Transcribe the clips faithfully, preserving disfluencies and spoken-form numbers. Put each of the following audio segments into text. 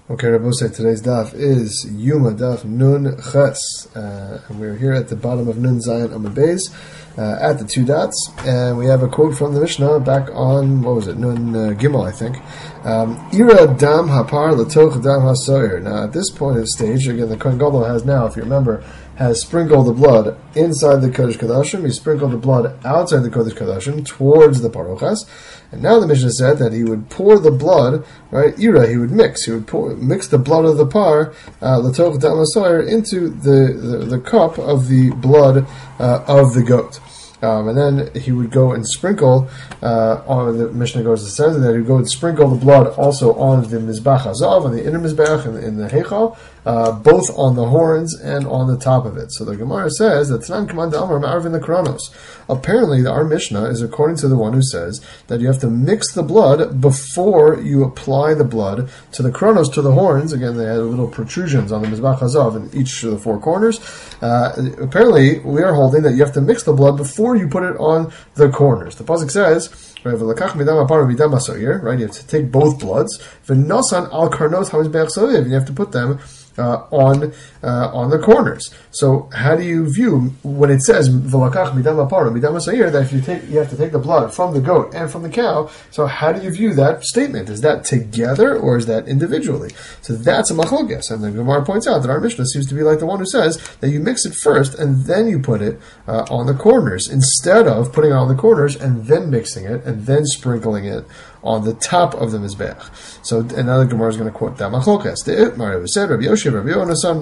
Okay, Rabbi said today's daf is Yuma daf Nun Ches, uh, and we're here at the bottom of Nun Zayin Amud Beis, uh, at the two dots, and we have a quote from the Mishnah back on, what was it, Nun uh, Gimel, I think. Um, Ira dam hapar latoch dam hasoyer. Now, at this point of the stage, again, the Kohen Gadol has now, if you remember, has sprinkled the blood inside the Kodesh Kodashim. He sprinkled the blood outside the Kodesh Kodashim towards the Parochas. And now the Mishnah said that he would pour the blood, right, ira, he would mix. He would pour, mix the blood of the par, latoch dam hasoyer, into the, the, the cup of the blood uh, of the goat. Um, and then he would go and sprinkle, uh, on the Mishnah goes and says that he would go and sprinkle the blood also on the Mizbach Hazav, on the inner Mizbach, in, in the Heichal, uh, both on the horns and on the top of it. So the Gemara says that Tanan Kaman Da'amar Ma'arvin the Kronos. Apparently, our Mishnah is according to the one who says that you have to mix the blood before you apply the blood to the Kronos, to the horns. Again, they had little protrusions on the Mizbach Hazav in each of the four corners. Uh, apparently, we are holding that you have to mix the blood before you put it on the corners. The pasuk says, right, you have to take both bloods, and you have to put them Uh, on uh, on the corners. So how do you view when it says that if you take you have to take the blood from the goat and from the cow? So how do you view that statement? Is that together or is that individually? So that's a machlokes, and the Gemara points out that our Mishnah seems to be like the one who says that you mix it first and then you put it uh, on the corners instead of putting it on the corners and then mixing it and then sprinkling it on the top of the Mizbech. So another Gemara is going to quote that machlokes. Said Rabbi Yoshi, Rabbi Yonasan,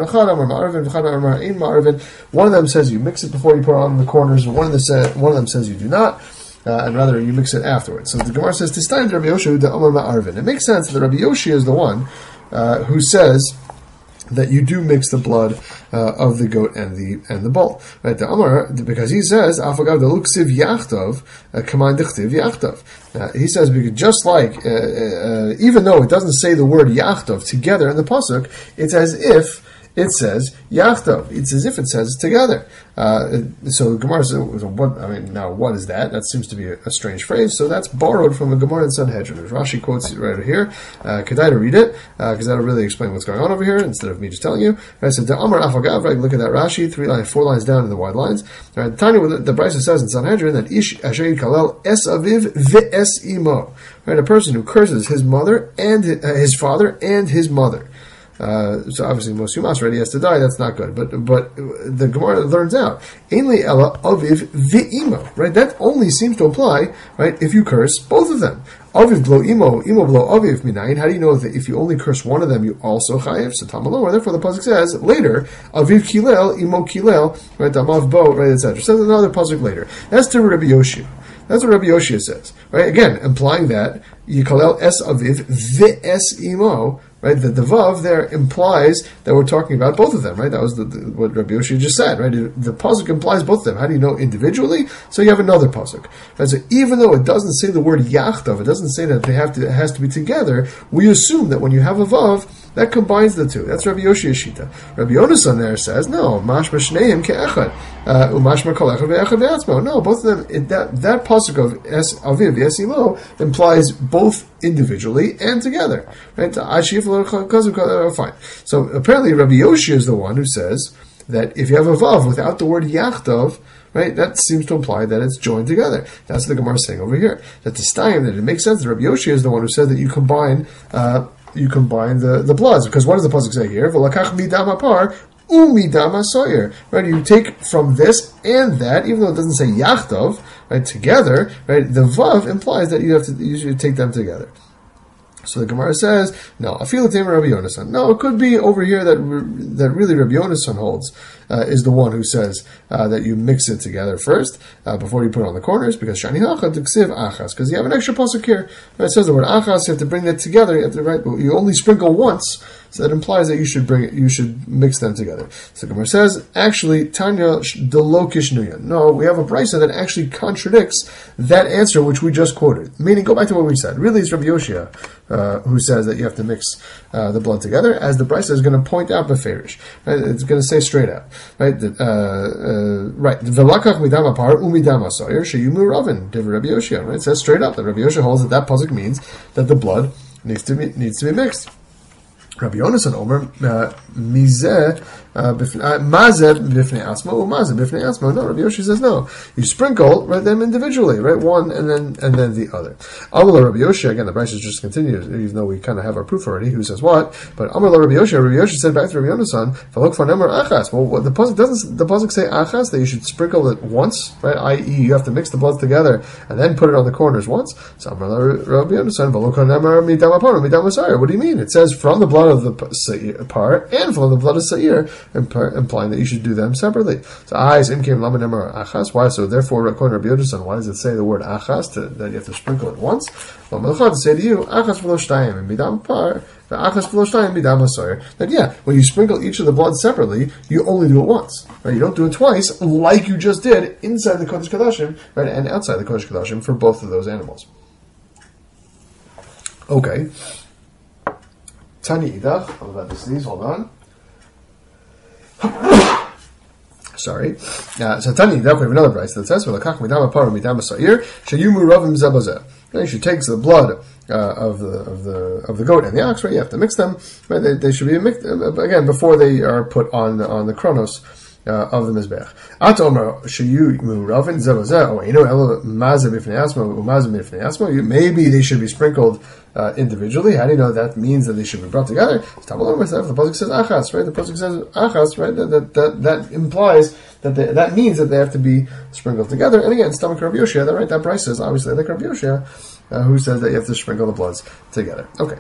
one of them says you mix it before you put it on the corners, and one of them says one of them says you do not, uh, and rather you mix it afterwards. So the Gemara says this time Rabbi Yoshi the Amar Ma'arvin. It makes sense that Rabbi Yoshi is the one uh, who says that you do mix the blood uh, of the goat and the and the bull, right? The Amar, because he says afagav the luksiv yachtov command dichtiv yachtov. He says because just like uh, uh, even though it doesn't say the word yachtov together in the pasuk, it's as if it says yachtov. It's as if it says together. Uh, so Gemara says, "What? I mean, now what is that? That seems to be a, a strange phrase." So that's borrowed from a Gemara in Sanhedrin. Rashi quotes it right here. Uh, could I read it? Because uh, that'll really explain what's going on over here instead of me just telling you. I said, "The Amar Afagav." Right, look at that Rashi, three lines, four lines down in the wide lines. Right, the Tanya, the Brisa says in Sanhedrin that Ish Asher Kalel Es Aviv Ve'es Imo. Right, a person who curses his mother and his, uh, his father and his mother. Uh, so obviously, most Yumas already has to die. That's not good. But but the Gemara learns out Ainli Ella Aviv Ve'imo. Right, that only seems to apply right if you curse both of them. Aviv blow imo, imo blow aviv minayin. How do you know that if you only curse one of them, you also chayiv? So tamalo. Therefore, the pasuk says later aviv kilel, imo kilel. Right, damav bo. Right, et cetera. Says another pasuk later. That's to Rabbi Yoshi. That's what Rabbi Yoshia says, right? Again, implying that Yikalel es aviv ve'es imo, right? That the vav there implies that we're talking about both of them, right? That was the, the, what Rabbi Yoshia just said, right? The pasuk implies both of them. How do you know individually? So you have another pasuk, right? So even though it doesn't say the word yachtav, it doesn't say that they have to, it has to be together. We assume that when you have a vav, that combines the two. That's Rabbi Yoshia's shita. Rabbi Yonasan there says, no, mashma shneim ke'echad, umashma kol echad ve'echad ve'atzmo. No, both of them, it, that, that pasuk of es aviv, yes ilo, implies both individually and together. Right? Fine. So apparently Rabbi Yoshia is the one who says that if you have a vav without the word yachtav, right, that seems to imply that it's joined together. That's what the Gemara is saying over here. That the stayim, that it makes sense that Rabbi Yoshia is the one who says that you combine uh, you combine the, the bloods. Because what does the pasuk say here? V'lakach midam hapar umidam hasoyer. Right, you take from this and that, even though it doesn't say yachtov, right, together, right, the vav implies that you have to you should take them together. So the Gemara says, no, Afilu Tamer Rabbi Yonasan. No, it could be over here that that really Rabbi Yonasan holds uh, is the one who says uh, that you mix it together first uh, before you put it on the corners, because Shani Hacha Diksiv Achas, because you have an extra pasuk here. Right, it says the word Achas, you have to bring that together. You have to write, you only sprinkle once, so that implies that you should bring it, you should mix them together. So the Gemara says, actually, Tanya Delokish Nuyan. No, we have a brisa that actually contradicts that answer which we just quoted. Meaning, go back to what we said. Really, it's Rabbi Yoshia uh, who says that you have to mix uh, the blood together, as the brisa is going to point out beferish. Right? It's going to say straight out. Right? Uh, uh, right. V'lakach midam apar umidam asoyer sheyumu ravin. Div Rabbi Yoshia. Right? It says straight up that Rabbi Yoshia holds that that pasuk means that the blood needs to be needs to be mixed. Rabbi Yonasan Omer Mizeh Mazeh Bifnei Asma or Mazeh Bifnei Asma. No, Rabbi Yoshi says no. You sprinkle right them individually, right one and then and then the other. Amar Rabbi Yoshi, again the Brisa just continues, even though we kind of have our proof already. Who says what? But Amar Rabbi Yoshi, Rabbi Yoshi said back to Rabbi Yonasan, "V'lok fanemer achas." Well, what, the pasuk doesn't the pasuk say achas that you should sprinkle it once, right? that is, you have to mix the bloods together and then put it on the corners once. So Amar Rabbi Yonasan, "V'lok fanemer midam apar midam asayir." What do you mean? It says from the blood of the part and from the blood of Sa'ir, implying that you should do them separately. So, eyes in came lamanemar achas. Why? So, therefore, according to Rabbi Yonasan, why does it say the word achas to, that you have to sprinkle it once? Well, Melchad to say to you, achas v'lo shtayim and midam par, the achas v'lo shtayim midam asayir. That yeah, when you sprinkle each of the blood separately, you only do it once. Right? You don't do it twice, like you just did inside the Kodesh Kodashim, right, and outside the Kodesh Kodashim for both of those animals. Okay. Tani idach, I'm about to sneeze, hold on. Sorry. Uh, so Tani idach, we have another price that says, V'lakach midam apar midam asayir, sheyumu ravim zebazeh. You should take the blood uh, of the of the of the goat and the ox, right? You have to mix them. Right? They, they should be mixed uh, again before they are put on on the chronos uh, of the mizbech. Atomer sheyumu ravim zebazeh, or you know, elo mazeh b'fnei asma, umazeh b'fnei asma. Maybe they should be sprinkled Uh, individually. How do you know that means that they should be brought together? The pasuk says achas, right? The pasuk says achas, right? That that, that, that implies that they, that means that they have to be sprinkled together. And again, stomach Rabbi Yoshia, that right? That price is obviously like Rabbi Yoshia, uh, who says that you have to sprinkle the bloods together. Okay.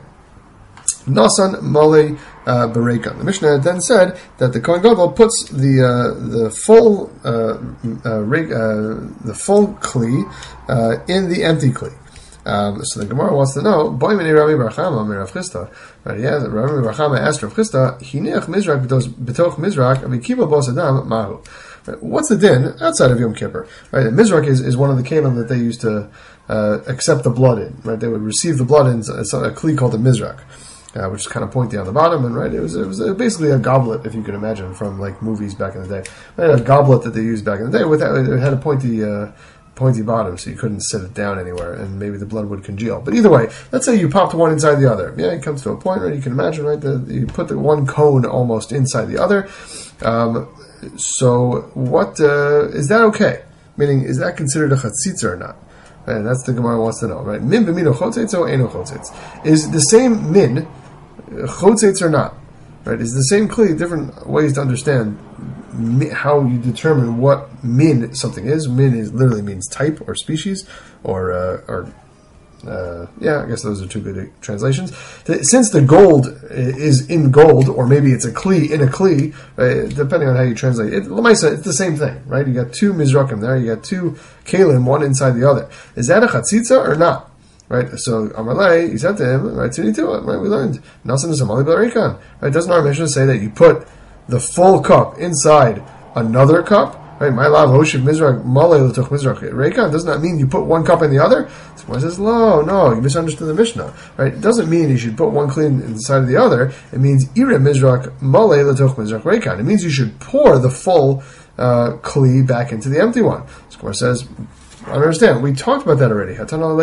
Nasan Male uh, Berekan. The Mishnah then said that the Kohen Gadol puts the uh, the full uh, uh, rig, uh, the full kli uh, in the empty kli. Um, so the Gemara wants to know, Boy mini Rabbi Barchama Rav Chisda. Right? Yes, Rabbi Barchama asked Rav Chisda, Hinech Mizrak betoch Mizrak Avikiba Bos Adam Mahu. What's the din outside of Yom Kippur? Right? And Mizrak is, is one of the kelim that they used to uh, accept the blood in. Right? They would receive the blood in it's a kli called a Mizrak. Uh, which is kind of pointy on the bottom, and right, it was it was basically a goblet, if you can imagine, from like movies back in the day. Right? A goblet that they used back in the day with that, it had a pointy uh, pointy bottom, so you couldn't sit it down anywhere, and maybe the blood would congeal. But either way, let's say you popped one inside the other. Yeah, it comes to a point where you can imagine, right, that you put the one cone almost inside the other. Um, so, what uh, is that okay? Meaning, is that considered a chatzitza or not? Right, and that's the Gemara wants to know, right? Min b'mino chotzitz or eno chotzitz? Is the same min chotzitz or not? Right? Is the same kli different ways to understand how you determine what min something is. Min is literally means type or species, or uh, or uh, yeah, I guess those are two good translations. Since the gold is in gold, or maybe it's a kli in a kli, uh, depending on how you translate it. L'maisa, it's the same thing, right? You got two mizrakim there, you got two kalim, one inside the other. Is that a chatzitza or not? Right, so Amalei, he said to him, right, right, we learned, Nasan is Amali Barikan. Right, doesn't our mission say that you put the full cup inside another cup? Right, my love, Hoshiv Mizrach, Malay Latuch Mizrach, Reikan, doesn't that mean you put one cup in the other? Someone says, no, no, you misunderstood the Mishnah. Right, it doesn't mean you should put one clean inside of the other. It means Ire Mizrach, Malay Latuch Mizrach, Reikan. It means you should pour the full uh, kli back into the empty one. Someone says, I understand. We talked about that already.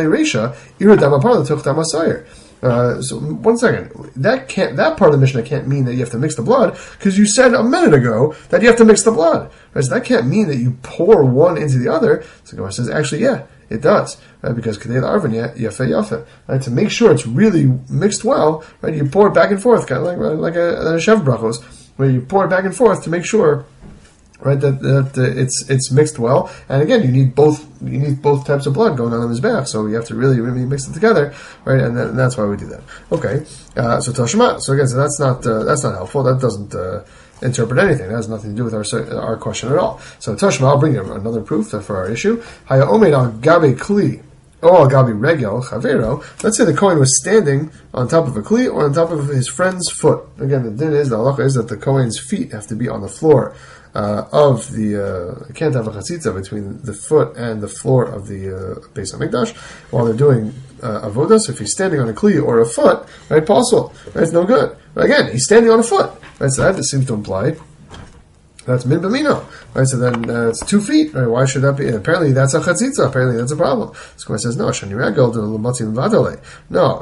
Uh, so one second. That can't. That part of the Mishnah can't mean that you have to mix the blood, because you said a minute ago that you have to mix the blood. Right? So that can't mean that you pour one into the other. So Gemara says, actually, yeah, it does, right? Because kadei l'arvin yafe yafe. Right? To make sure it's really mixed well, right? You pour it back and forth, kind of like like a, a chef brachos, where you pour it back and forth to make sure. Right, that, that uh, it's it's mixed well, and again, you need both you need both types of blood going on in this bath, so you have to really really mix it together, right? And, that, and that's why we do that. Okay, uh, so Tashma. So again, so that's not uh, that's not helpful. That doesn't uh, interpret anything. That has nothing to do with our our question at all. So Tashma, I'll bring you another proof for our issue. Haya omeid al gabe kli. Oh, gabi regel chavero. Let's say the Kohen was standing on top of a kli or on top of his friend's foot. Again, the din is the halacha is that the Kohen's feet have to be on the floor. Uh, of the, uh, you can't have a chatzitza between the foot and the floor of the uh, Beis HaMikdash while they're doing uh, avodah. So if he's standing on a kli or a foot, right, possible, right, it's no good. But again, he's standing on a foot, right, so that seems to imply that's min b'mino, right, so then uh, it's two feet, right, why should that be? Apparently that's a chatzitza, apparently that's a problem. So Gemara says, no, shani regel de l'matzim vadale. No,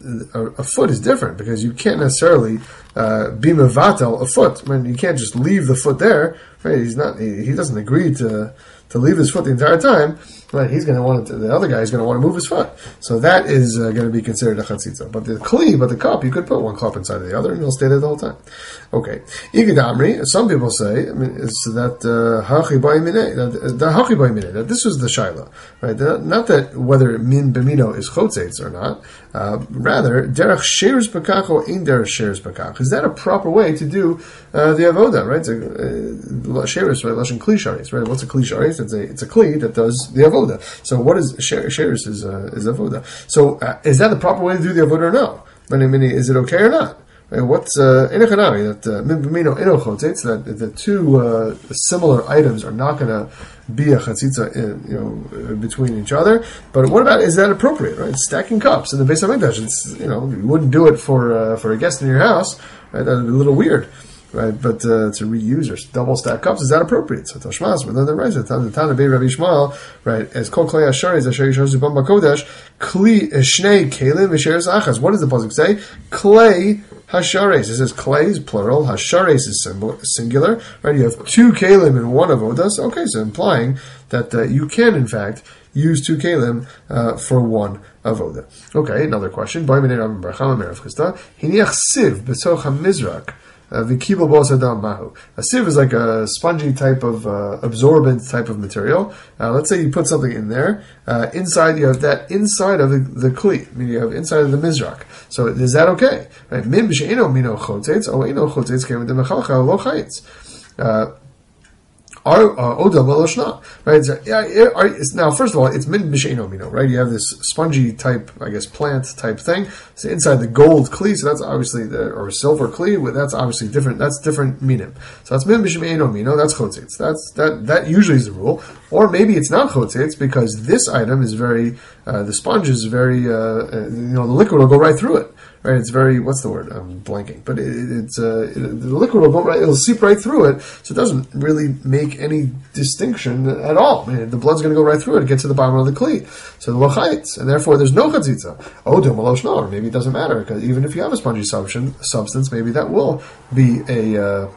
a, a foot is different because you can't necessarily uh, be mevatel a foot. I mean, you can't just leave the foot there. Right? He's not. He, he doesn't agree to to leave his foot the entire time. Right? He's going to want to, the other guy is going to want to move his foot. So that is uh, going to be considered a chatzitza. But the kli, but the cup, you could put one cup inside of the other, and it'll stay there the whole time. Okay. Igidamri. Some people say, I mean, it's that hachi ba'imine, that the hachi ba'imine, that this was the shaila, right? That, not that whether min b'mino is chotzetz or not. Uh, rather, derech sheres bakach or in derech sheres bakach. Is that a proper way to do uh, the avoda? Right? Uh, sheres, right? Lashon kli sharis, right? What's a kli sharis? It's a it's a kli that does the avoda. So what is sheres is uh, is avoda? So uh, is that the proper way to do the avoda or no? Many many is it okay or not? Right? What's enechanami that min b'mino eno chotzetz, that the two uh, similar items are not going to be a chatzitza, in, you know, between each other. But what about, is that appropriate? Right, stacking cups in the Beis Hamikdash. It's, you know, you wouldn't do it for uh, for a guest in your house. Right, that would be a little weird. Right, but uh, to reuse or double stack cups, is that appropriate? So Tashmas, but then the right, the Tana Bei Rabbi Shmuel, right, as Kol Klei Asharis Asher Yisharu Bam Bakodesh, Kli Shnei Kelim V'Sheres Achas. What does the pasuk say? Klei Hashares. It says Klei is plural, Hashares is singular. Right, you have two kelim in one avodas. Okay, so implying that uh, you can in fact use two kelim uh, for one avoda. Okay, another question. Hiniach siv b'soch hamizrak. Uh, a sieve is like a spongy type of uh, absorbent type of material. Uh, let's say you put something in there. Uh, inside, you have that inside of the, the kli. I mean, you have inside of the mizrak. So is that okay? Right? Min b'she'eno mino chotzetz, o eno chotzetz k'em d'mechalcha lo chayitz. Oda Maloshna, right? So, yeah, it, now, first of all, it's min b'she'eno mino, right? You have this spongy type, I guess, plant type thing. So inside the gold kli, so that's obviously the, or silver kli, that's obviously different. That's different minim. So that's min b'she'eno mino. That's chotzetz. That's that. That usually is the rule. Or maybe it's not chotzetz because this item is very, uh, the sponge is very, uh, you know, the liquid will go right through it. Right, it's very, what's the word? I'm blanking. But it, it's, uh, it, the liquid will go right, it'll seep right through it, so it doesn't really make any distinction at all. I mean, the blood's going to go right through it, get to the bottom of the kli. So the lochayitz, and therefore there's no chatzitza. Oh, do malosh no, or maybe it doesn't matter, because even if you have a spongy substance, maybe that will be a, uh,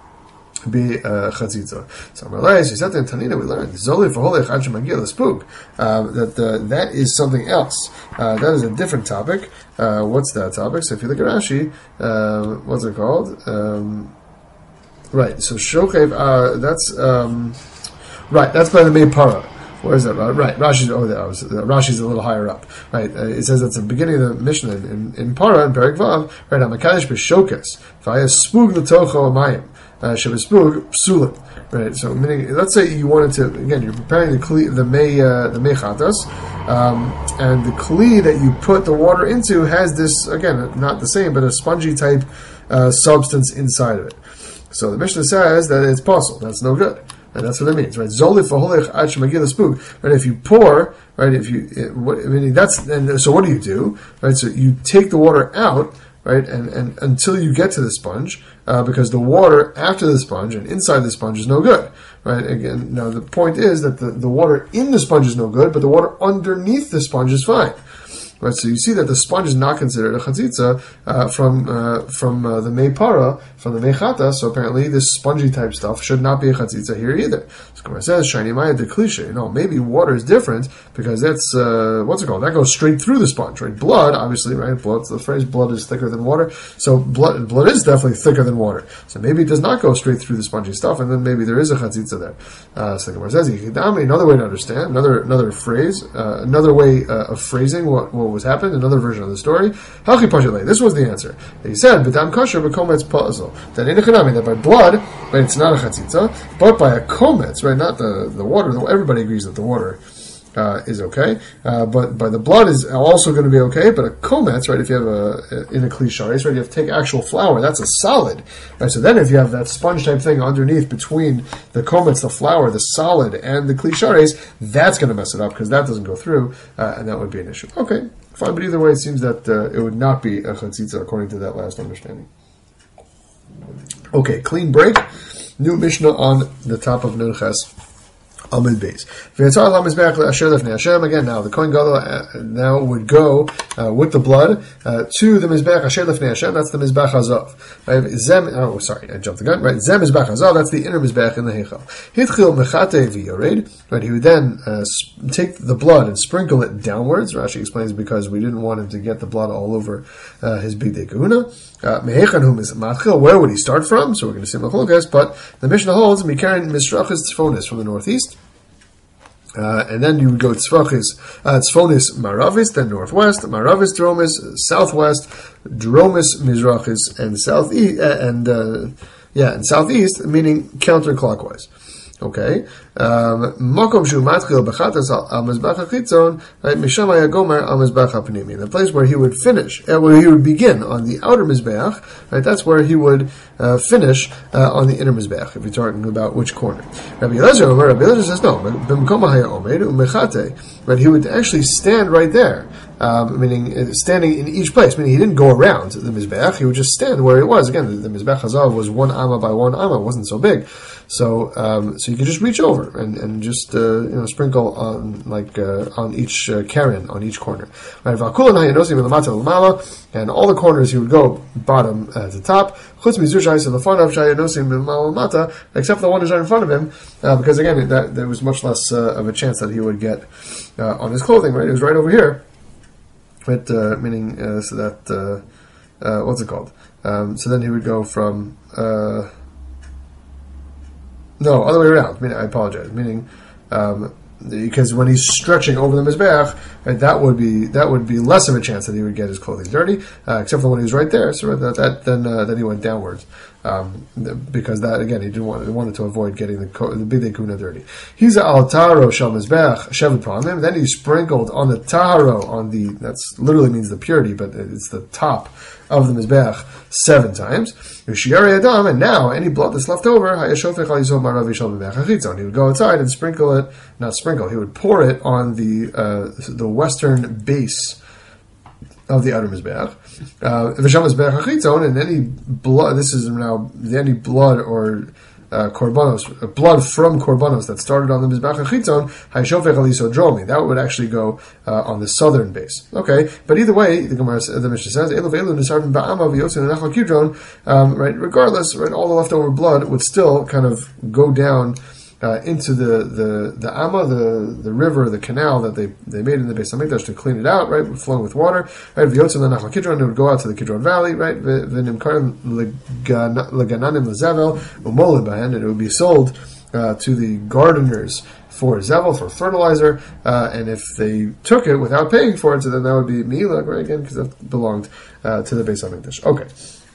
be uh, chatzitza. So Marlais, you said in Tanina, we learned Zoli for Holech Ad Shemagil Spook. That uh, that is something else. Uh, that is a different topic. Uh, what's that topic? So if you look at Rashi, uh, what's it called? Um, right. So Shochev. Uh, that's um, right. That's by the Mei Para. Where is that? Right, Rashi's. Oh, that was, uh, Rashi's a little higher up. Right, uh, it says at the beginning of the Mishnah in, in, in Para in Perek Vav. Right, Hamakadosh b'Shokas v'Haya Spug l'Tocho Amayim. Shebespug psulim, right? So, meaning, let's say you wanted to, again, you're preparing the kli, the mei, uh, the mechatas, um, and the kli that you put the water into has this, again, not the same, but a spongy type uh, substance inside of it. So the Mishnah says that it's possible. That's no good. And that's what it means, right? Zolif v'holech ad shemagil spug. Right? If you pour, right? If you, it, what, I mean, that's, and so what do you do? Right? So you take the water out, right? And, and until you get to the sponge, uh, because the water after the sponge and inside the sponge is no good, right? Again, now the point is that the, the water in the sponge is no good, but the water underneath the sponge is fine. Right, so you see that the sponge is not considered a chatzitza uh, from uh, from uh, the mei para, from the mei chata. So apparently, this spongy type stuff should not be a chatzitza here either. So Gemara says, "Shiny maya de klishe." No, maybe water is different because that's uh, what's it called? That goes straight through the sponge, right? Blood, obviously, right? Blood. The phrase "blood is thicker than water." So blood, blood is definitely thicker than water. So maybe it does not go straight through the spongy stuff, and then maybe there is a chatzitza there. Uh, so Gemara says, another way to understand, another another phrase, uh, another way uh, of phrasing what. what was happened, another version of the story. This was the answer. He said, "B'dam kosher b'kometz puzzle." That in echanami, that by blood, right, it's not a chatzitza, but by a kometz, right, not the the water. Everybody agrees that the water uh, is okay, uh, but by the blood is also going to be okay. But a kometz, right, if you have a in a kli sharis, right, you have to take actual flour. That's a solid, right. So then, if you have that sponge type thing underneath between the kometz, the flour, the solid, and the kli sharis, that's going to mess it up because that doesn't go through, uh, and that would be an issue. Okay. Fine, but either way, it seems that uh, it would not be a chatzitza according to that last understanding. Okay, clean break. New Mishnah on the top of Nun Ches Amid base. Again, now the Kohen Gadol uh, now would go uh, with the blood uh, to the Mizbech Asher Lefnei Hashem. That's the Mizbech Hazav. Right? Zem. Oh, sorry, I jumped the gun. Right, Zem Mizbech Hazav. That's the inner Mizbech in the Heichal. Hitchil Mechate V'Yored. Right, he would then uh, sp- take the blood and sprinkle it downwards. Rashi explains because we didn't want him to get the blood all over uh, his Bigdei Kahuna. Mehechan Hu Matchil. Where would he start from? So we're going to see Machlokas, but the Mishnah holds Mikarin Misrachis Tzfonis from the northeast. Uh, and then you would go Tzfachis, uh, Tzfonis Maravis, then northwest, Maravis Dromis, southwest, Dromis Mizrachis, and southeast, uh, and, uh, yeah, and southeast, meaning counterclockwise. Okay. Makom shu matchil b'chatas al mizbach hachitzon, right? Misham hayagomer al mizbach hapnimi. The place where he would finish, uh, where he would begin on the outer mizbach, right? That's where he would uh, finish uh, on the inner mizbach. If you're talking about which corner, Rabbi Elazar, Rabbi Elazar says no. B'mkom hayaomer umechate, right? He would actually stand right there. Um, meaning uh, standing in each place, meaning he didn't go around the Mizbeach, he would just stand where it was. Again, the, the Mizbeach Hazav was one amma by one amma, it wasn't so big. So um, so you could just reach over and, and just uh, you know sprinkle on like uh, on each uh, Karen, on each corner. Right, and all the corners he would go bottom uh, to top, except the one who's right in front of him, uh, because again, that, there was much less uh, of a chance that he would get uh, on his clothing, right? It was right over here. Right, uh, meaning uh, so that uh, uh, what's it called? Um, so then he would go from uh, no other way around. I mean, I apologize. Meaning um, because when he's stretching over the mizbeach, right, that would be that would be less of a chance that he would get his clothing dirty, uh, except for when he was right there. So that, that then uh, then he went downwards. Um, because that again he didn't want he wanted to avoid getting the the bidei kuna dirty. He's al taro shel mizbech shevet pamim. Then he sprinkled on the taro on the that's literally means the purity, but it's the top of the mizbech seven times. Yishiyari adam, and now any blood that's left over, hayashofech al yisod maravi shel mizbech hachitzon. He would go outside and sprinkle it, not sprinkle. He would pour it on the uh, the western base of the outer mizbeach, uh, and any blood. This is now any blood or uh, korbanos, blood from korbanos that started on the mizbeach hachitzon. Hayshofech alisodromi. That would actually go uh, on the southern base. Okay, but either way, the Gemara, the Mishnah says, elu ve'elu nisarvim ba'ama v'yotzin anachal kidron. Right, regardless, right, all the leftover blood would still kind of go down. Uh, into the, the, the Amma, the, the river, the canal that they, they made in the Beis HaMikdash to clean it out, right, flowing with water, right, V'yotzim l'Nachal Kidron, it would go out to the Kidron Valley, right, V'nimkarim l'gananim l'zevel, u'molid b'hen, and it would be sold uh, to the gardeners for zevel, for fertilizer, uh, and if they took it without paying for it, so then that would be mi'ila, right, again, because that belonged uh, to the Beis HaMikdash. Okay.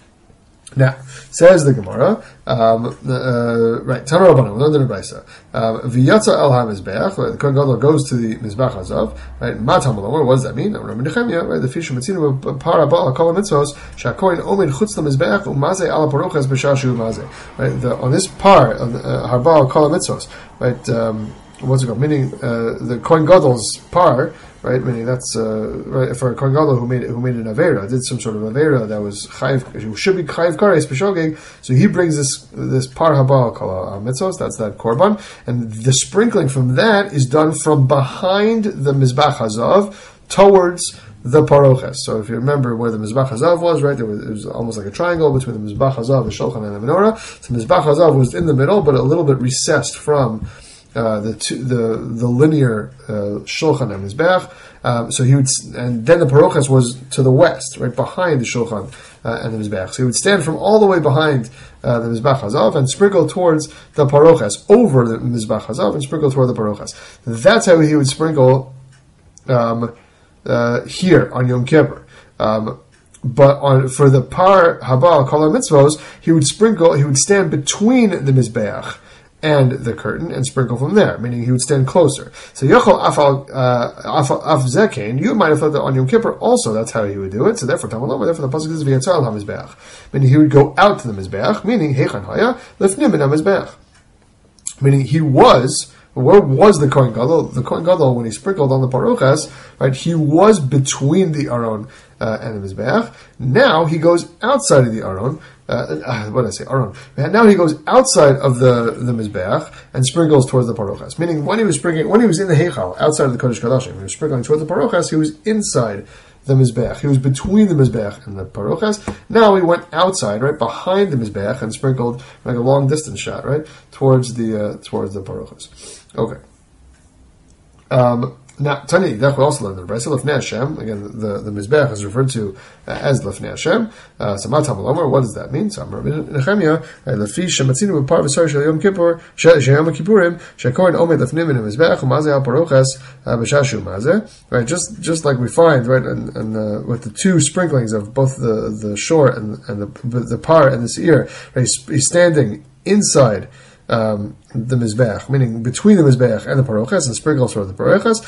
Now, says the Gemara, um, uh, right, Tana Rabbanan, we learned in the Brisa, V'yatza el ha-mizbeach, right, the Kohen Gadol goes to the Mizbach Hazav, right, Matam Malomar, what does that mean? Rabbi Nechemia, right, the Fisher Metzinu, Par Abba, Kol HaMitzvos, Sha'kohen Omed Chutz LaMizbeach, U'mazeh ala Parochas B'shashu U'mazeh, right, the, on this par, uh, Harba, Kol HaMitzvos, right, um, what's it called? Meaning, uh, the Kohen Gadol's par, right? Meaning that's uh, right for a Kohen Gadol who made who made an avera, did some sort of avera that was chayiv, who should be chayiv kares b'shogeg. So he brings this this par haba kol mitzvos. That's that korban, and the sprinkling from that is done from behind the mizbach hazav towards the paroches. So if you remember where the mizbach hazav was, right, there was, it was almost like a triangle between the mizbach hazav, the shulchan, and the menorah. So mizbach hazav was in the middle, but a little bit recessed from. Uh, the two, the the linear uh, shulchan and mizbeach, um, so he would, and then the parochas was to the west, right behind the shulchan uh, and the mizbeach. So he would stand from all the way behind uh, the mizbach hazav and sprinkle towards the parochas over the mizbach hazav and sprinkle toward the parochas. That's how he would sprinkle um, uh, here on Yom Kippur. Um, But on for the par haba kol mitzvos, he would sprinkle. He would stand between the mizbeach and the curtain, and sprinkle from there, meaning he would stand closer. So Yochel Afal Af Zekein, you might have thought that on Yom Kippur also that's how he would do it. So therefore, Tamaloma, therefore the pasuk is V'yatzal HaMizbeach, meaning he would go out to the Mizbeach, meaning Heichan Haya Lefnim in HaMizbeach, meaning he was. Where was the Kohen Gadol? The Kohen Gadol, when he sprinkled on the parochas, right, he was between the Aron uh, and the Mizbeach. Now he goes outside of the Aron uh, what did I say? Aron. Now he goes outside of the the mizbeach and sprinkles towards the parochas. Meaning, when he was sprinkling, when he was in the heichal outside of the kodesh kadashim, when he was sprinkling towards the parochas, he was inside the mizbeach. He was between the mizbeach and the parochas. Now he went outside, right behind the mizbeach, and sprinkled like a long distance shot, right towards the uh, towards the parochas. Okay. Um, Now, Tani, that we also learned in the Brisa, Lefnei Hashem. Again, the, the Mizbeach is referred to uh, as Lefnei Hashem. Samat HaMalomer, what does that mean? So, Rabbi Nechemia, Lefi Shematzinu B'Par V'Sar Shel Yom Kippur, Sheyom Kippurim, Shekorin Omed Lefnim in the Mizbeach, Umazeh Al Parochas, B'Shashu Mazeh. Right, just just like we find, right, and, and uh, with the two sprinklings of both the the short and and the the par and the seir, right, he's, he's standing inside Um, the mizbeach, meaning between the mizbeach and the parochas, and sprinkles toward the parochas.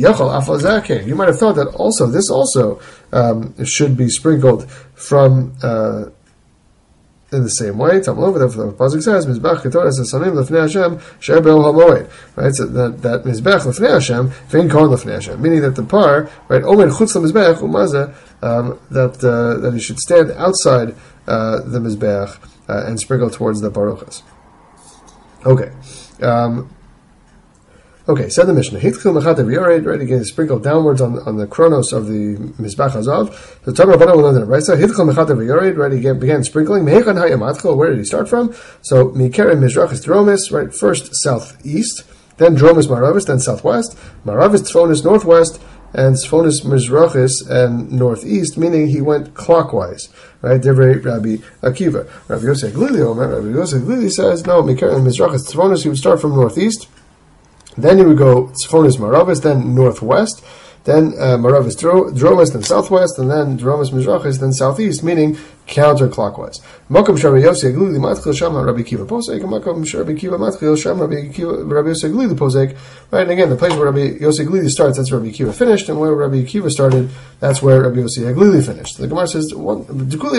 You might have thought that also this also um, should be sprinkled from uh, in the same way. Tamlov, the pasuk says mizbeach ketoras esamim lefnei Hashem she'er be'ol hamoed. Right, so that that mizbeach lefnei Hashem vein kon lefnei Hashem, meaning that the par, right, omed chutz lemizbeach umazeh, um, that uh, that he should stand outside uh, the mizbeach uh, and sprinkle towards the parochas. Okay. Um, okay, said the Mishnah. Hitchil mechatev yored, right, again, sprinkled downwards on, on the chronos of the Mizbach Hazav. The Torah Rabbanan will learn in the Brisa. Hitchil mechatev yored, right, he began sprinkling. Mehechan hayamatchil, where did he start from? So, Mikere Mizrachis Dromis, right, first southeast, then Dromis Maravis, then southwest, Maravis Tfonis northwest, and Sfonis Mizrachis and northeast, meaning he went clockwise. Right, Divrei Rabbi Akiva. Rabbi Yosef Glili, Rabbi Yosef Glili says, no, Mikar and Mizrachis Tzfonis, he would start from northeast, then he would go Tzfonis Maravis, then northwest, then uh, Maravis Dromis, then southwest, and then Dromis Mizrachis, then southeast, meaning counterclockwise. Makom Rabbi Yosef Glili Matchil Shama Rabbi Akiva Posek, and Makom Rabbi Akiva Matchil Shama Rabbi Rabbi Yosef Glili Posek. Right, and again, the place where Rabbi Yosef Glili starts, that's where Rabbi Akiva finished, and where Rabbi Akiva started, that's where Rabbi Yosef Glili finished. The Gemara says, "Dekuli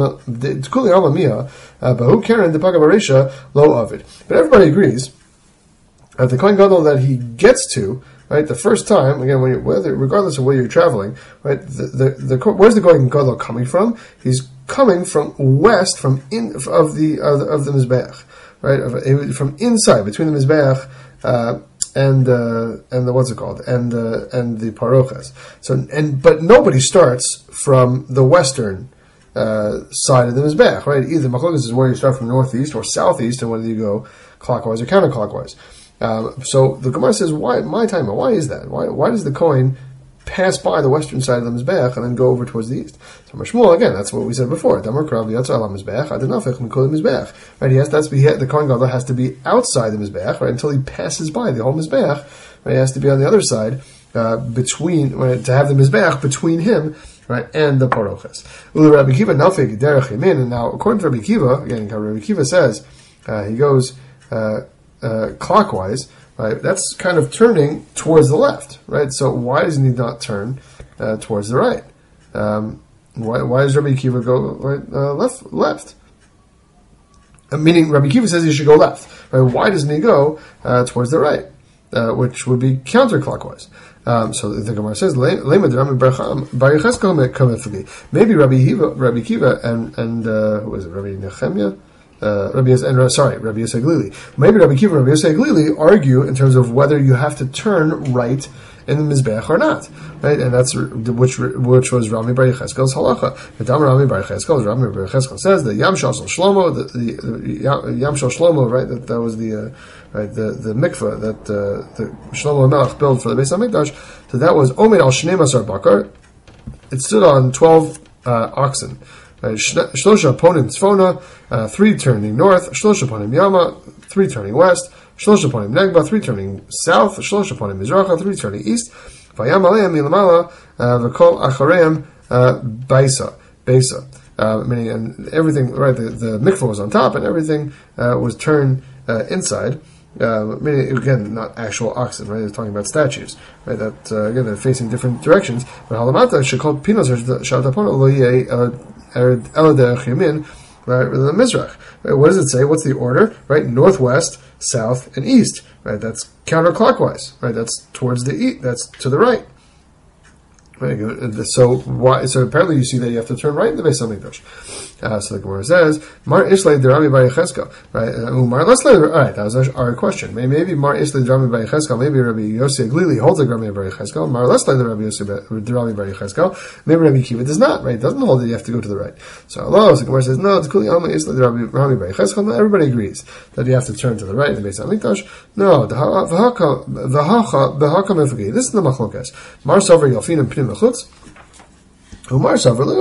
alamia, bahu karen depaga baresha lo avid." But everybody agrees that the Kohen Gadol that he gets to, right, the first time, again, when you, whether, regardless of where you're traveling, right, the, the, the, where's the Kohen Gadol coming from? He's coming from west, from in, of the, of the, of the Mizbeach, right, of, from inside, between the Mizbeach, uh, and, uh, and the, what's it called? And, uh, and the Parochas. So, and, but nobody starts from the western, uh, side of the Mizbeach, right? Either Machlokas is where you start from northeast or southeast, and whether you go clockwise or counterclockwise. Um, so the Gemara says, why, my time, why is that? Why, why does the Kohen pass by the western side of the Mizbeach and then go over towards the east? So Mashmuel, again, that's what we said before. Damar Krav Yatsa Ala Mizbeach, Adenafech Mikol Mizbeach. Right, he has, that's, he, the Kohen Gadol has to be outside the Mizbeach, right, until he passes by the whole Mizbeach. Right, he has to be on the other side, uh, between, right, to have the Mizbeach between him, right, and the Parochas. Ulu Rabbi Kiva Nafik Derech Yamin, and now, according to Rabbi Kiva, again, Rabbi Kiva says, uh, he goes, uh, Uh, clockwise, right? That's kind of turning towards the left, right? So why doesn't he not turn uh, towards the right? Um, why, why does Rabbi Akiva go right, uh, left? Left. Uh, meaning Rabbi Akiva says he should go left. Right? Why doesn't he go uh, towards the right, uh, which would be counterclockwise? Um, so the Gemara says, maybe Rabbi Akiva, Rabbi Akiva and and uh, who was it? Rabbi Nechemia. Uh, Rabbi Yos, and uh, sorry, Rabbi Yosef Glili. Maybe Rabbi Kiva and Rabbi Yosef Glili argue in terms of whether you have to turn right in the Mizbeach or not, right? And that's which which was Rami Bar Yecheskel's halacha. The Dam Rami Bar Yecheskel, Rami Bar Yecheskel says the Yam Shal Shlomo, the, the, the Yam Shal Shlomo, right? That that was the uh, right the the mikveh that uh, the Shlomo Melech built for the Beis Hamikdash. So that was Omed al Shnei Masar Bakar. It stood on twelve uh, oxen. Shlosha ponim tzfona, uh, three turning north. Shlosha ponim yama, three turning west. Shlosha ponim negba, three turning south. Shlosha ponim mizracha, three turning east. Vayam aleim milamala, v'kol achareim baisa, baisa. Meaning, and everything, right? The, the mikvah was on top, and everything uh, was turned uh, inside. Uh, meaning, again, not actual oxen, right? They're talking about statues, right? That uh, again, they're facing different directions. But halamata should call pinos shaltapon loye. Eladerech Yamin, right, the Mizrach. Right, what does it say? What's the order? Right, northwest, south, and east. Right, that's counterclockwise. Right, that's towards the east. That's to the right. Very good. So why? So apparently you see that you have to turn right in the Beis Hamikdash. Uh, so the Gemara says, Mar Isle Derami Bar Yecheskel. Right? Uh, Mar Lesle. All right, that was our question. Maybe, maybe Mar Isle Derami Bar Yecheskel. Maybe Rabbi Yossi Glili holds a Derami Bar Yecheskel. Mar Lesle the Rabbi Yossi Derami Bar Yecheskel. Maybe Rabbi Kiva does not. Right? Doesn't hold that you have to go to the right. So Allah, so the Gemara says, no, it's Kuli Alma Isle Derami Bar Yecheskel. No, everybody agrees that you have to turn to the right in the Beis Hamikdash. No, the Haka the Haka the Haka Mefagi. This is the Machlokes. Mar Sover Yalfinim Pnim Mechutz. Right, one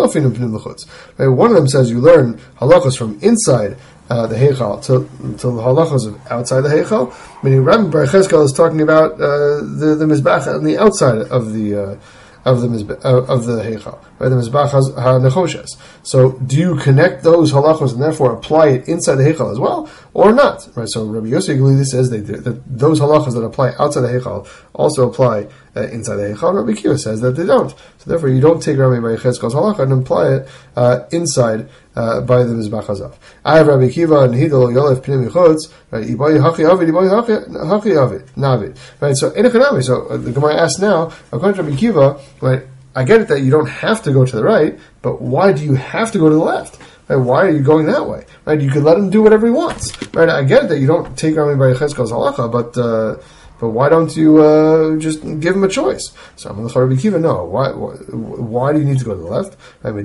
of them says you learn halachos from inside uh, the heichal to, to the halachos of outside the heichal. Meaning, Rabbi Bar Yecheskel is talking about uh, the the mizbach on the outside of the uh, of the mizbach, uh, of the heichal, right? The mizbach has ha-nechoshes. So, do you connect those halachos and therefore apply it inside the heichal as well, or not? Right. So, Rabbi Yossi Glili says they do, that those halachos that apply outside the heichal also apply uh, inside the heichal. Rabbi Kiva says that they don't. So, therefore, you don't take Rabbi Bar Yecheskel's halacha and apply it uh, inside uh, by the mizbach hazav. I have Rabbi Kiva and Hidol Yolef Pnei Michutz. Right. Iboy haki avid, iboy haki avid, navid. Right. So, enechanami. So, uh, the Gemara asks now, according to Rabbi Kiva, right, I get it that you don't have to go to the right, but why do you have to go to the left? Right? Why are you going that way? Right? You could let him do whatever he wants. Right? I get it that you don't take Rabbi Bar Yecheskel's halacha, but uh, but why don't you uh, just give him a choice? So I'm going to Rabbi Kiva. No. Why, why? Why do you need to go to the left?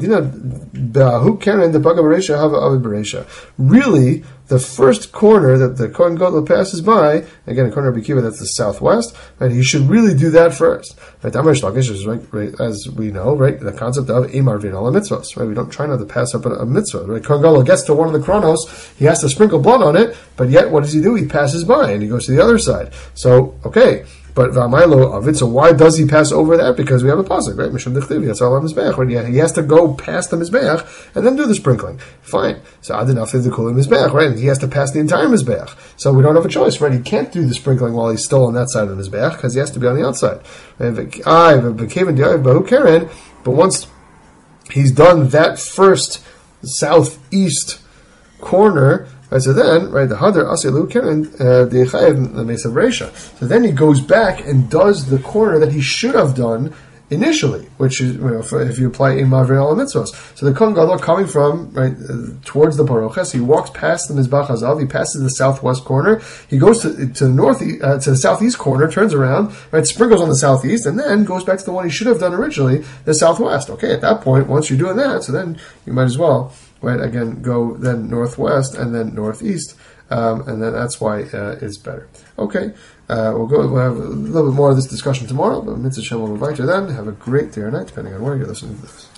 Really, the first corner that the Kohen Gadol passes by, again, according to Rabbi Kiva, that's the southwest, right? He should really do that first. Right? Is right, right, as we know, right? The concept of Eimar V'Nala mitzvahs, right? We don't try not to pass up a, a mitzvah, right? Kohen Gadol gets to one of the chronos, he has to sprinkle blood on it, but yet what does he do? He passes by and he goes to the other side. So, okay. But V'amaylo of it, so why does he pass over that? Because we have a pasuk, right? Mishum dechtivi, that's all on mizbeach. Right? He has to go past the mizbeach and then do the sprinkling. Fine. So adinaf the kulim mizbeach, right? And he has to pass the entire mizbeach. So we don't have a choice, right? He can't do the sprinkling while he's still on that side of the mizbeach because he has to be on the outside. But once he's done that first southeast corner, right, so then, right, the Hadar Asilu Karen, the Echayev, the Mesa Bereisha. So then he goes back and does the corner that he should have done initially, which is, you know, if you apply Eimar V'Nala mitzvahs. So the Kohen Gadol coming from, right, uh, towards the Paroches, he walks past the Mizbach Hazav, he passes the southwest corner, he goes to, to the north, uh, to the southeast corner, turns around, right, sprinkles on the southeast, and then goes back to the one he should have done originally, the southwest. Okay, at that point, once you're doing that, so then you might as well, right, again, go then northwest and then northeast, um, and then that's why uh, it's better. Okay, uh, we'll go. We'll have a little bit more of this discussion tomorrow, but Mitzvah Shem will invite you then. Have a great day or night, depending on where you're listening to this.